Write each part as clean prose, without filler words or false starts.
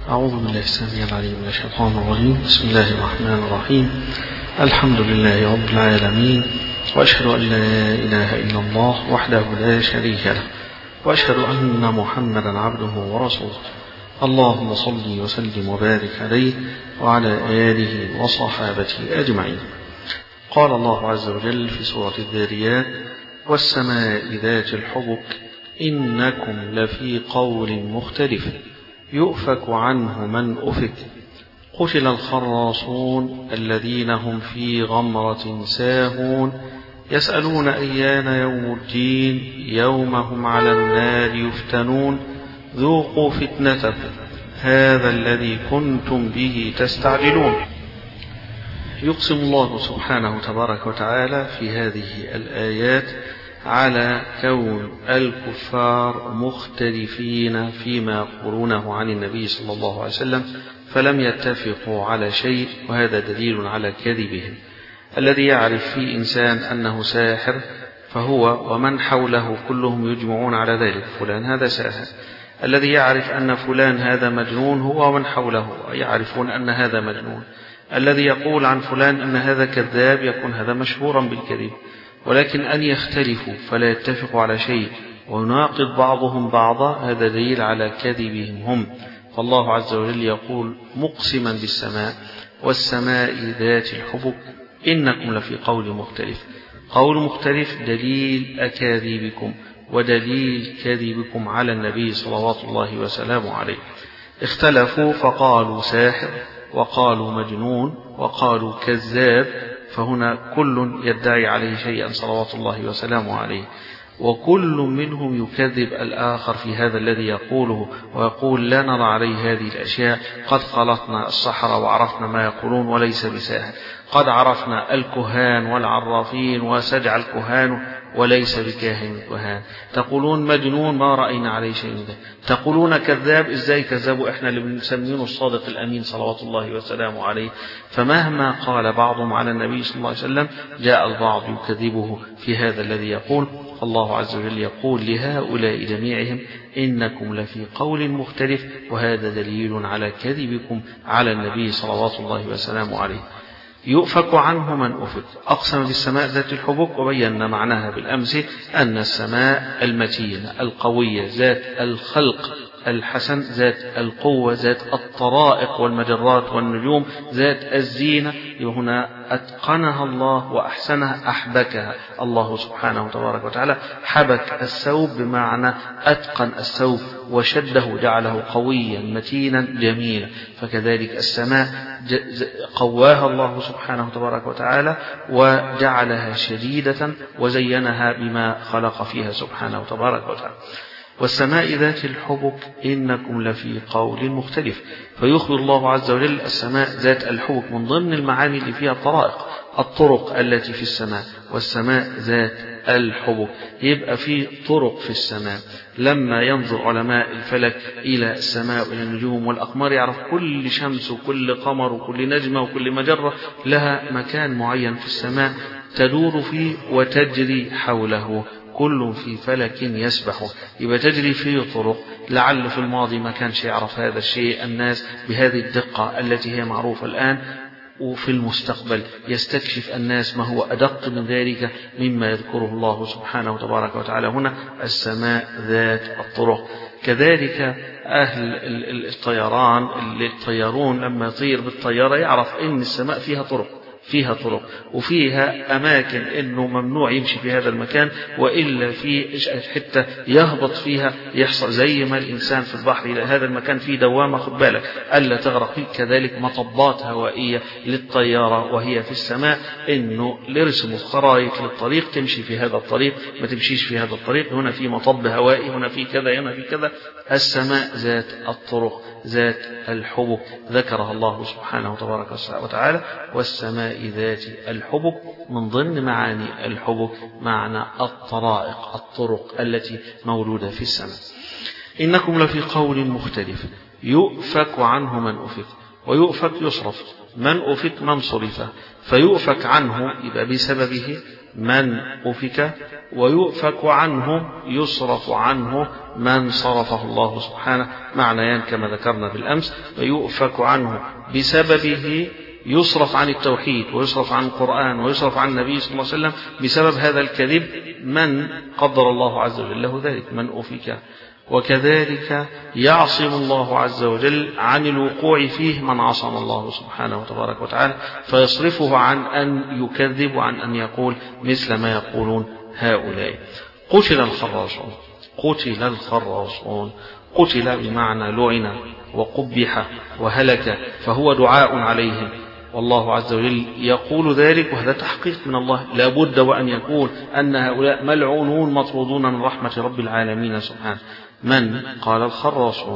أعوذ بالله السميع العليم من الشيطان الرجيم. بسم الله الرحمن الرحيم. الحمد لله رب العالمين، وأشهد أن لا إله إلا الله وحده لا شريك له، وأشهد أن محمدا عبده ورسوله. اللهم صل وسلم وبارك عليه وعلى آله وصحابته أجمعين. قال الله عز وجل في سورة الذاريات: والسماء ذات الحبك إنكم لفي قول مختلف يؤفك عنه من أفك قتل الخراصون الذين هم في غمرة ساهون يسألون أيان يوم الدين يوم هم على النار يفتنون ذوقوا فتنتكم هذا الذي كنتم به تستعجلون. يقسم الله سبحانه تبارك وتعالى في هذه الآيات على كون الكفار مختلفين فيما يقولونه عن النبي صلى الله عليه وسلم، فلم يتفقوا على شيء، وهذا دليل على كذبهم. الذي يعرف في إنسان أنه ساحر فهو ومن حوله كلهم يجمعون على ذلك، فلان هذا ساحر. الذي يعرف أن فلان هذا مجنون هو ومن حوله يعرفون أن هذا مجنون. الذي يقول عن فلان أن هذا كذاب يكون هذا مشهورا بالكذب. ولكن أن يختلفوا فلا يتفقوا على شيء ويناقض بعضهم بعضا، هذا دليل على كذبهم هم. فالله عز وجل يقول مقسما بالسماء: والسماء ذات الحبك إنكم لفي قول مختلف. قول مختلف دليل أكاذيبكم ودليل كذبكم على النبي صلوات الله وسلامه عليه. اختلفوا فقالوا ساحر، وقالوا مجنون، وقالوا كذاب، فهنا كل يدعي عليه شيئا صلوات الله وسلامه عليه، وكل منهم يكذب الآخر في هذا الذي يقوله، ويقول لا نرى عليه هذه الأشياء، قد خلطنا السحرة وعرفنا ما يقولون وليس بساحر، قد عرفنا الكهان والعرافين وسجع الكهان وليس بكاهن الكهان، تقولون مجنون ما رأينا عليه شيء من ذلك، تقولون كذاب، ازاي كذبوا احنا اللي بنسميه الصادق الأمين صلوات الله وسلامه عليه. فمهما قال بعضهم على النبي صلى الله عليه وسلم جاء البعض يكذبه في هذا الذي يقول. الله عز وجل يقول لهؤلاء جميعهم إنكم لفي قول مختلف، وهذا دليل على كذبكم على النبي صلوات الله وسلامه عليه. يؤفك عنه من أفك. أقسم بالسماء ذات الحبك، وبينا معناها بالأمس أن السماء المتينة القوية ذات الخلق الحسن، ذات القوة، ذات الطرائق والمجرات والنجوم، ذات الزينة. هنا أتقنها الله وأحسنها، أحبكها الله سبحانه تبارك وتعالى. حبك الثوب بمعنى أتقن الثوب وشده، جعله قويا متينا جميلا. فكذلك السماء قواها الله سبحانه تبارك وتعالى وجعلها شديدة وزينها بما خلق فيها سبحانه تبارك وتعالى. والسماء ذات الحبك إنكم لفي قول مختلف. فيخبر الله عز وجل السماء ذات الحبك. من ضمن المعاني اللي فيها الطرق التي في السماء، والسماء ذات الحبك، يبقى في طرق في السماء. لما ينظر علماء الفلك إلى السماء وإلى النجوم والأقمار يعرف كل شمس وكل قمر وكل نجمة وكل مجرة لها مكان معين في السماء تدور فيه وتجري حوله، كل في فلك يسبح. يبقى تجري فيه طرق. لعل في الماضي ما كانش يعرف هذا الشيء الناس بهذه الدقة التي هي معروفة الآن، وفي المستقبل يستكشف الناس ما هو أدق من ذلك مما يذكره الله سبحانه تبارك وتعالى هنا: السماء ذات الطرق. كذلك أهل الطيران اللي يطيرون لما يطير بالطيارة يعرف إن السماء فيها طرق وفيها أماكن إنه ممنوع يمشي في هذا المكان، وإلا في حتة يهبط فيها يحصل زي ما الإنسان في البحر إلى هذا المكان فيه دوامة، خد بالك ألا تغرق فيه. كذلك مطبات هوائية للطيارة وهي في السماء، إنه لرسموا خرائط للطريق تمشي في هذا الطريق ما تمشيش في هذا الطريق، هنا في مطب هوائي، هنا في كذا، هنا في كذا. السماء ذات الطرق ذات الحبك ذكرها الله سبحانه تبارك وتعالى. والسماء ذات الحبك من ضمن معاني الحبك معنى الطرق التي مولودة في السماء. إنكم لفي قول مختلف يؤفك عنه من أفك. ويؤفك يصرف، من أفك من صرف، فيؤفك عنه يبقى بسببه من أفك، ويؤفك عنه يصرف عنه من صرفه الله سبحانه، معنيان كما ذكرنا بالأمس. ويؤفك عنه بسببه يصرف عن التوحيد ويصرف عن القرآن ويصرف عن النبي صلى الله عليه وسلم بسبب هذا الكذب من قدر الله عز وجل له ذلك، من أفك. وكذلك يعصم الله عز وجل عن الوقوع فيه من عصم الله سبحانه وتبارك وتعالى، فيصرفه عن أن يكذب وعن أن يقول مثل ما يقولون هؤلاء. قتل الخراصون. قتل الخراصون، قتل بمعنى لعن وقبح وهلك، فهو دعاء عليهم، والله عز وجل يقول ذلك، وهذا تحقيق من الله. لا بد وأن يكون أن هؤلاء ملعونون مطرودون من رحمة رب العالمين سبحانه. من قال الخراصون،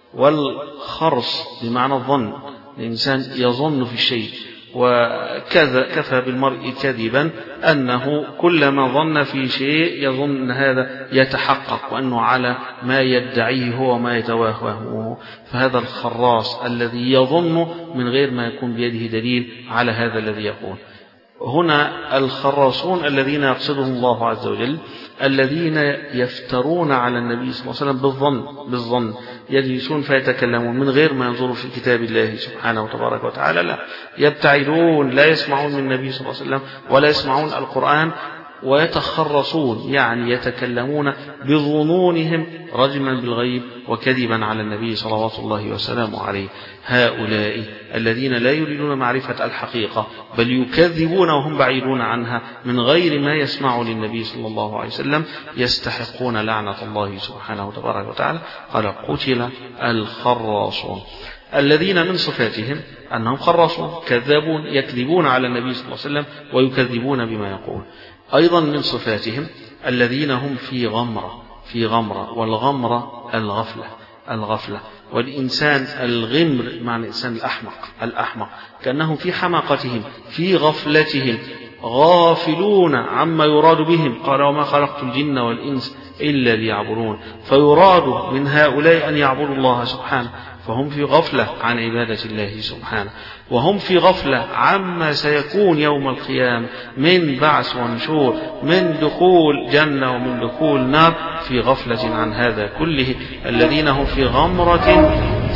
والخرص بمعنى الظن، الإنسان يظن في الشيء، وكذا كفى بالمرء كذبا أنه كلما ظن في شيء يظن أن هذا يتحقق وأنه على ما يدعيه هو وما يتوهمه. فهذا الخراص الذي يظن من غير ما يكون بيده دليل على هذا الذي يقول. هنا الخراصون الذين يقصدهم الله عز وجل الذين يفترون على النبي صلى الله عليه وسلم بالظن، يجلسون فيتكلمون من غير ما ينظروا في كتاب الله سبحانه وتبارك وتعالى، لا، يبتعدون، لا يسمعون من النبي صلى الله عليه وسلم ولا يسمعون القرآن، ويتخرصون يعني يتكلمون بظنونهم رجما بالغيب وكذبا على النبي صلوات الله وسلامه عليه. هؤلاء الذين لا يريدون معرفة الحقيقة بل يكذبون وهم بعيدون عنها من غير ما يسمعوا للنبي صلى الله عليه وسلم يستحقون لعنة الله سبحانه وتبارك وتعالى. قال قتل الخراصون، الذين من صفاتهم أنهم خراصون كذابون، يكذبون على النبي صلى الله عليه وسلم ويكذبون بما يقول. أيضا من صفاتهم الذين هم في غمرة، والغمرة الغفلة، والإنسان الغمر معنى الإنسان الأحمق، كأنهم في حماقتهم في غفلتهم غافلون عما يراد بهم. قال وما خلقت الجن والإنس إلا ليعبدون، فيراد من هؤلاء أن يعبدوا الله سبحانه، فهم في غفلة عن عبادة الله سبحانه، وهم في غفلة عما سيكون يوم القيامة من بعث ونشور، من دخول جنة ومن دخول نار، في غفلة عن هذا كله. الذين هم في غمرة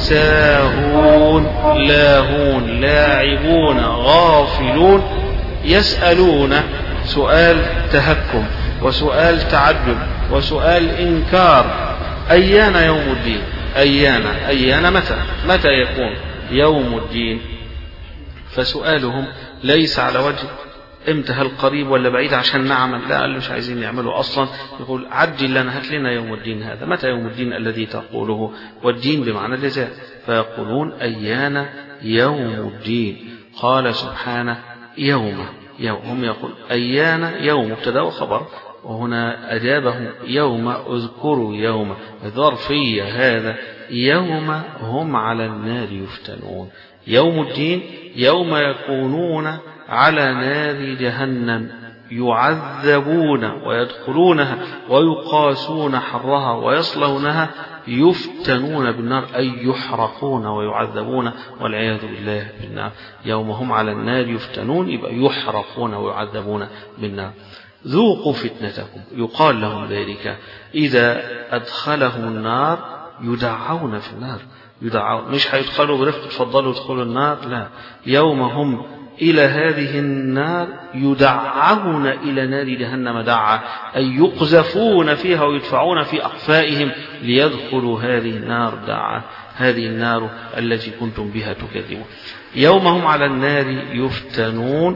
ساهون لاهون لاعبون غافلون، يسألون سؤال تهكم وسؤال تعجب وسؤال إنكار: أيان يوم الدين؟ أيان متى يكون يوم الدين؟ فسؤالهم ليس على وجه امتى، هل قريب ولا بعيد عشان نعمل، لا، قال مش عايزين نعمله أصلا. يقول عجل لنا، هات لنا يوم الدين هذا، متى يوم الدين الذي تقوله؟ والدين بمعنى الجزاء. فيقولون أيان يوم الدين. قال سبحانه يوم، هم يقول أيان يوم مبتدا وخبر، وهنا أجابهم يوم، اذكروا يوم ظرفية، هذا يوم هم على النار يفتنون. يوم الدين يوم يكونون على نار جهنم يعذبون ويدخلونها ويقاسون حرها ويصلونها، يفتنون بالنار أي يحرقون ويعذبون والعياذ بالله بالنار. يوم هم على النار يفتنون يبقى يحرقون ويعذبون بالنار. ذوقوا فتنتكم، يقال لهم ذلك إذا أدخلهم النار يدعون في النار، مش هيدخلوا برفق تفضلوا ادخلوا النار، لا، يوم هم إلى هذه النار يدعون إلى نار جهنم دعا، أي يقذفون فيها ويدفعون في أقفائهم ليدخلوا هذه النار دعا، هذه النار التي كنتم بها تكذبون. يوم هم على النار يفتنون.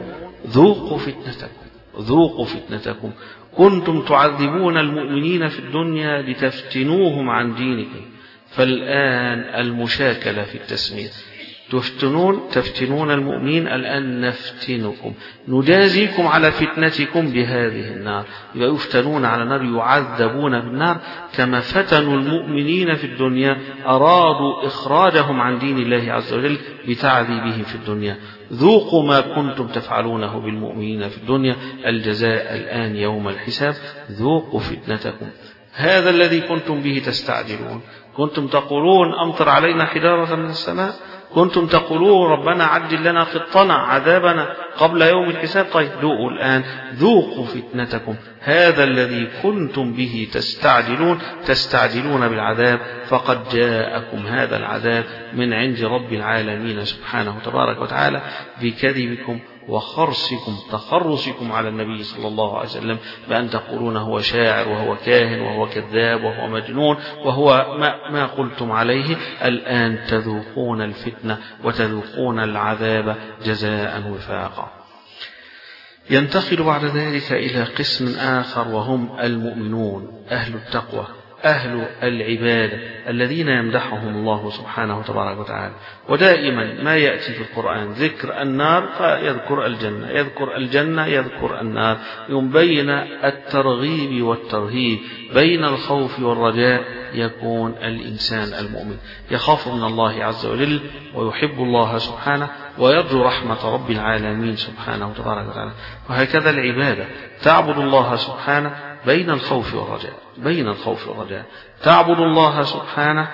ذوقوا فتنتكم كنتم تعذبون المؤمنين في الدنيا لتفتنوهم عن دينكم، فالآن المشاكلة في التسمية، تفتنون المؤمنين، الآن نفتنكم، نجازيكم على فتنتكم بهذه النار. يبقى يفتنون على النار، يعذبون بالنار كما فتنوا المؤمنين في الدنيا، أرادوا إخراجهم عن دين الله عز وجل بتعذيبهم في الدنيا. ذوقوا ما كنتم تفعلونه بالمؤمنين في الدنيا، الجزاء الآن يوم الحساب. ذوقوا فتنتكم، هذا الذي كنتم به تستعجلون. كنتم تقولون أمطر علينا حجارة من السماء، كنتم تقولون ربنا عجل لنا قطنا عذابنا قبل يوم الحساب. طيب ذوقوا الآن، ذوقوا فتنتكم، هذا الذي كنتم به تستعجلون بالعذاب، فقد جاءكم هذا العذاب من عند رب العالمين سبحانه تبارك وتعالى بكذبكم تخرصكم على النبي صلى الله عليه وسلم بأن تقولون هو شاعر وهو كاهن وهو كذاب وهو مجنون وهو ما قلتم عليه. الآن تذوقون الفتنة وتذوقون العذاب جزاء وفاقا. ينتقل بعد ذلك إلى قسم آخر، وهم المؤمنون أهل التقوى أهل العبادة الذين يمدحهم الله سبحانه تبارك وتعالى. ودائما ما يأتي في القرآن ذكر النار فيذكر الجنة، يذكر الجنة يذكر النار، بين الترغيب والترهيب، بين الخوف والرجاء يكون الإنسان المؤمن يخاف من الله عز وجل ويحب الله سبحانه ويرجو رحمة رب العالمين سبحانه تبارك وتعالى. وهكذا العبادة تعبد الله سبحانه بين الخوف والرجاء، تعبد الله سبحانه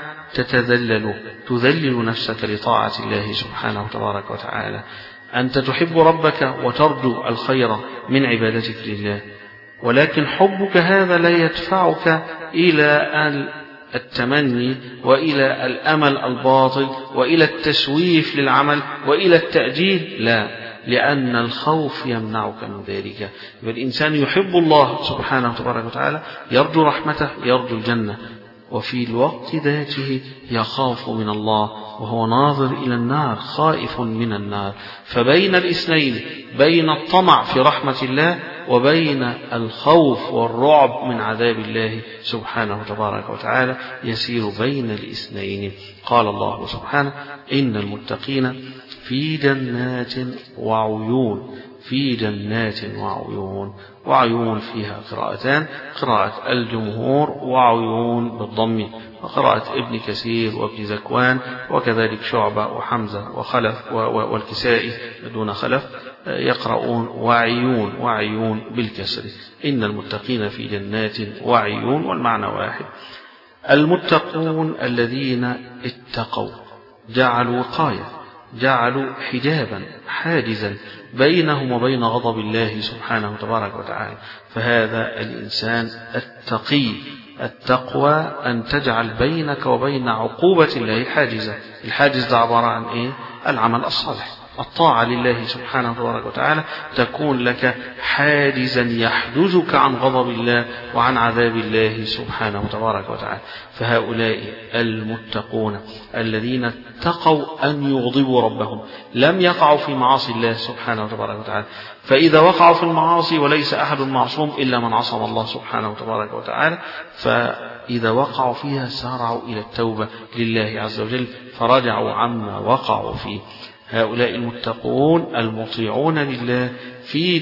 تذلل نفسك لطاعة الله سبحانه تبارك وتعالى. أنت تحب ربك وترجو الخير من عبادتك لله، ولكن حبك هذا لا يدفعك إلى التمني وإلى الأمل الباطل وإلى التسويف للعمل وإلى التأجيل، لا، لأن الخوف يمنعك من ذلك. الإنسان يحب الله سبحانه تبارك وتعالى، يرجو رحمته، يرجو الجنة، وفي الوقت ذاته يخاف من الله وهو ناظر إلى النار، خائف من النار. فبين الاثنين، بين الطمع في رحمة الله وبين الخوف والرعب من عذاب الله سبحانه تبارك وتعالى، يسير بين الاثنين. قال الله سبحانه: إن المتقين في جنات وعيون، في جنات وعيون. وعيون فيها قراءتان، قراءة الجمهور وعيون بالضم، وقراءة ابن كثير وابن زكوان، وكذلك شعبة وحمزة وخلف والكسائي دون خلف يقرؤون وعيون بالكسر. إن المتقين في جنات وعيون، والمعنى واحد. المتقون الذين اتقوا، جعلوا وقاية، جعلوا حجابا حاجزا بينهم وبين غضب الله سبحانه تبارك وتعالى. فهذا الإنسان التقي. التقوى أن تجعل بينك وبين عقوبة الله حاجزا. الحاجز ده عبارة عن إيه؟ العمل الصالح، الطاعة لله سبحانه تبارك وتعالى تكون لك حاجزا يحجزك عن غضب الله وعن عذاب الله سبحانه تبارك وتعالى. فهؤلاء المتقون الذين اتقوا أن يغضبوا ربهم، لم يقعوا في معاصي الله سبحانه تبارك وتعالى. فإذا وقعوا في المعاصي، وليس أحد معصوم إلا من عصم الله سبحانه تبارك وتعالى، فإذا وقعوا فيها سارعوا إلى التوبة لله عز وجل فرجعوا عما وقعوا فيه. هؤلاء المتقون المطيعون لله في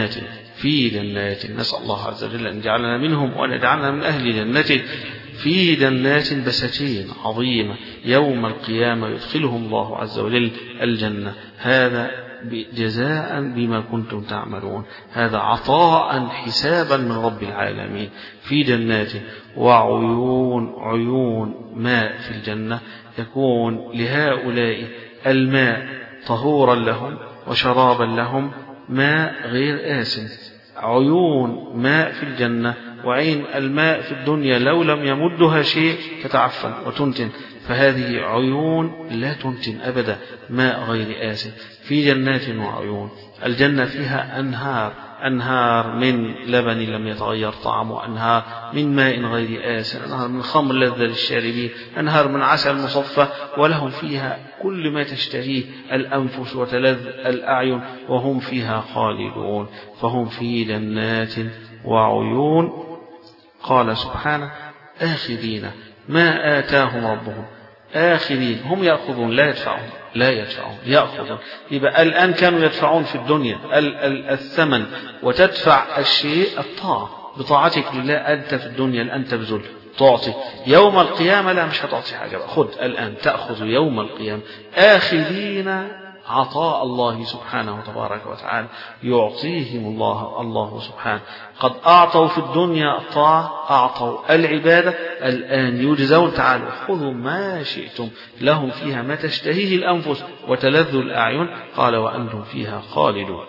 جنات، نسأل الله عز وجل أن يجعلنا منهم وأن يجعلنا من أهل جنته، في جنات بساتين عظيمة يوم القيامة يدخلهم الله عز وجل الجنة. هذا جزاء بما كنتم تعملون، هذا عطاء حسابا من رب العالمين. في جنات وعيون، عيون ماء في الجنة، يكون لهؤلاء الماء طهورا لهم وشرابا لهم، ماء غير آسن. عيون ماء في الجنة، وعين الماء في الدنيا لو لم يمدها شيء تتعفن وتنتن، فهذه عيون لا تنتن أبدا، ماء غير آسن. في جنات وعيون. الجنة فيها أنهار من لبن لم يتغير طعمه، أنهار من ماء غير آسن، أنهار من خمر لذة للشاربين، أنهار من عسل مصفى، ولهم فيها كل ما تشتهيه الأنفس وتلذ الأعين، وهم فيها خالدون. فهم في جنات وعيون. قال سبحانه: آخذين ما آتاهم ربهم. آخذين، هم يأخذون لا يدفعون يأخذون. يبقى الآن كانوا يدفعون في الدنيا الثمن، وتدفع الشيء الطاعة بطاعتك لله. أنت في الدنيا الآن تبذل تعطي، يوم القيامة لا، مش هتعطي حاجة بقى. خذ الآن، تأخذ يوم القيامة. آخذين عطاء الله سبحانه تبارك وتعالى، يعطيهم الله سبحانه. قد أعطوا في الدنيا الطاعة، أعطوا العبادة، الآن يجزون. تعالوا خذوا ما شئتم، لهم فيها ما تشتهيه الأنفس وتلذ الأعين، قال وأنتم فيها خالدون.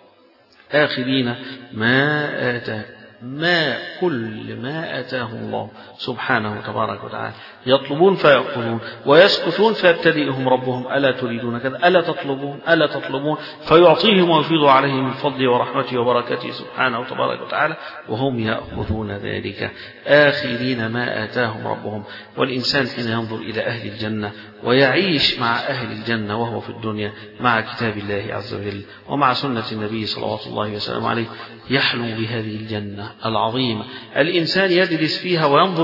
آخذين ما آتاهم، ما كل ما آتاهم الله سبحانه تبارك وتعالى، يطلبون فيأخذون ويسكتون فيبتدئهم ربهم ألا تريدون كذا، ألا تطلبون فيعطيهم ويفيض عليهم من فضله ورحمته وبركاته سبحانه تبارك وتعالى وهم يأخذون ذلك. آخذين ما آتاهم ربهم. والإنسان حين ينظر إلى أهل الجنة ويعيش مع أهل الجنة وهو في الدنيا مع كتاب الله عز وجل ومع سنة النبي صلوات الله وسلامه عليه، يحلم بهذه الجنة العظيمة. الإنسان يجلس فيها وينظر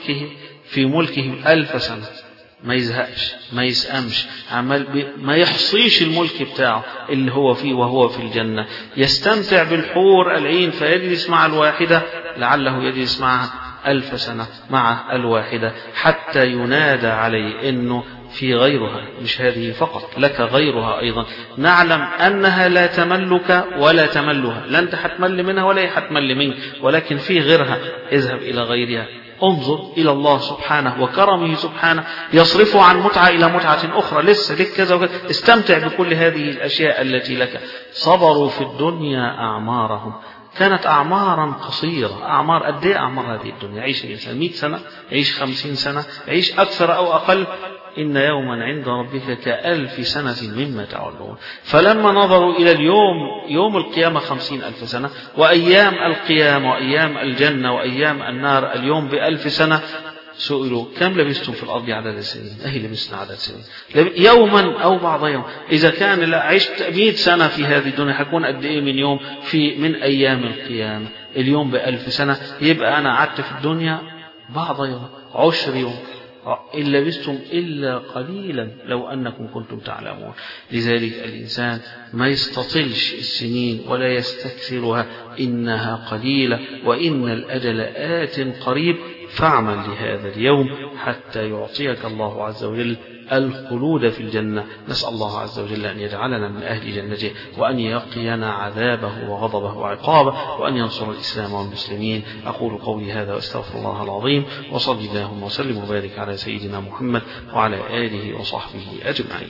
في ملكه 1000 سنة، ما يزهقش، ما يسأمش، ما يحصيش الملك بتاعه اللي هو فيه وهو في الجنة. يستمتع بالحور العين فيجلس مع الواحدة لعله يجلس معها 1000 سنة مع الواحدة، حتى ينادى عليه إنه في غيرها، مش هذه فقط، لك غيرها أيضا. نعلم أنها لا تملك ولا تملها، لا أنت حتمل منها ولا هي حتمل منك، ولكن في غيرها، اذهب إلى غيرها. انظر إلى الله سبحانه وكرمه سبحانه، يصرف عن متعة إلى متعة أخرى، لسه لك كذا وكذا. استمتع بكل هذه الأشياء التي لك. صبروا في الدنيا أعمارهم، كانت أعمارا قصيرة. أعمار قد إيه أعمار هذه الدنيا؟ يعيش الإنسان 100 سنة، يعيش 50 سنة، يعيش أكثر أو أقل. إن يوما عند ربك ك1000 سنة مما تعدون. فلما نظروا إلى اليوم، يوم القيامة 50,000 سنة، وأيام القيامة وأيام الجنة وأيام النار اليوم ب1000 سنة، سئلوا كم لبستم في الأرض عدد السنين؟ أهي لبسنا عدد سنين، يوما أو بعض يوم. إذا كان عشت 100 سنة في هذه الدنيا، حكون قد إيه من يوم من أيام القيامة؟ اليوم ب1000 سنة، يبقى أنا قعدت في الدنيا بعض يوم، 10 يوم. إن لبستم إلا قليلا لو أنكم كنتم تعلمون. لذلك الإنسان ما يستطلش السنين ولا يستكثرها، إنها قليلة وإن الأجل آت قريب. فاعمل لهذا اليوم حتى يعطيك الله عز وجل الخلود في الجنة. نسأل الله عز وجل أن يجعلنا من أهل جنته، وأن يقينا عذابه وغضبه وعقابه، وأن ينصر الإسلام والمسلمين. أقول قولي هذا وأستغفر الله العظيم، وصلي اللهم وسلم وبارك على سيدنا محمد وعلى آله وصحبه أجمعين.